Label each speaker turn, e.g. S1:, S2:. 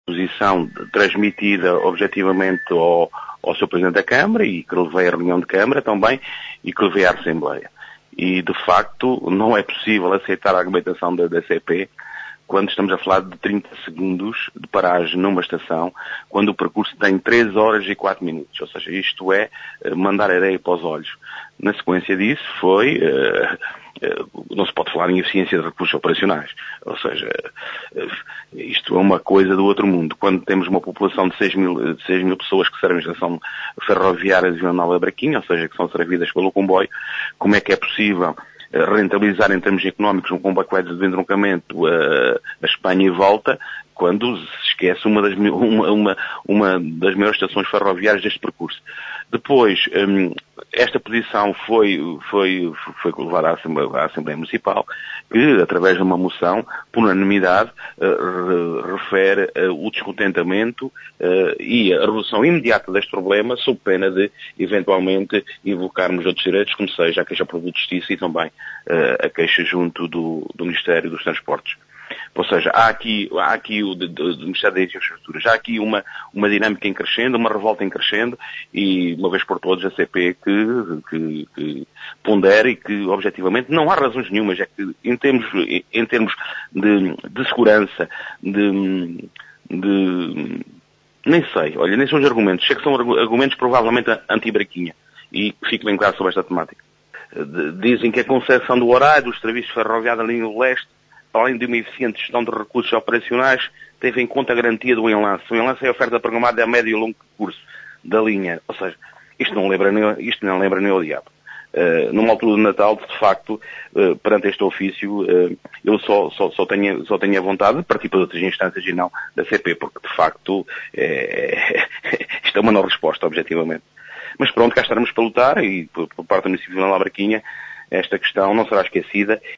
S1: posição transmitida objetivamente ao Sr. Presidente da Câmara e que levei à reunião de Câmara também e que levei à Assembleia. E, de facto, não é possível aceitar a argumentação da CP quando estamos a falar de 30 segundos de paragem numa estação, quando o percurso tem 3 horas e 4 minutos. Ou seja, isto é mandar areia para os olhos. Na sequência disso foi... não se pode falar em eficiência de recursos operacionais. Ou seja, isto é uma coisa do outro mundo. Quando temos uma população de 6 mil pessoas que servem a estação ferroviária de Vila Nova de Braquinha, ou seja, que são servidas pelo comboio, como é que é possível rentabilizar em termos económicos um comboio que vai de entroncamento a Espanha e volta, quando se esquece uma das maiores estações ferroviárias deste percurso. Depois, esta posição foi levada à Assembleia Municipal, que, através de uma moção, por unanimidade, refere o descontentamento e a resolução imediata deste problema, sob pena de, eventualmente, invocarmos outros direitos, como seja a queixa por de justiça e também a queixa junto do Ministério dos Transportes. Ou seja, há aqui o do Ministério das Infraestruturas, há aqui uma dinâmica em crescendo, uma revolta em crescendo e, uma vez por todas, a CP que pondera e que, objetivamente, não há razões nenhumas, é que em termos de segurança, nem sei, olha, nem são os argumentos, sei que são argumentos provavelmente anti-braquinha e fico bem claro sobre esta temática. Dizem que a concepção do horário dos serviços ferroviários da linha do leste, além de uma eficiente gestão de recursos operacionais, teve em conta a garantia do enlace. O enlace é a oferta programada a médio e longo percurso da linha. Ou seja, isto não lembra nem ao diabo. Numa altura de Natal, de facto, perante este ofício, eu só tenho a vontade de partir para outras instâncias e não da CP, porque, de facto, isto é uma não resposta, objetivamente. Mas pronto, cá estaremos para lutar e, por parte do município de Vila Nova de Braquinha, esta questão não será esquecida.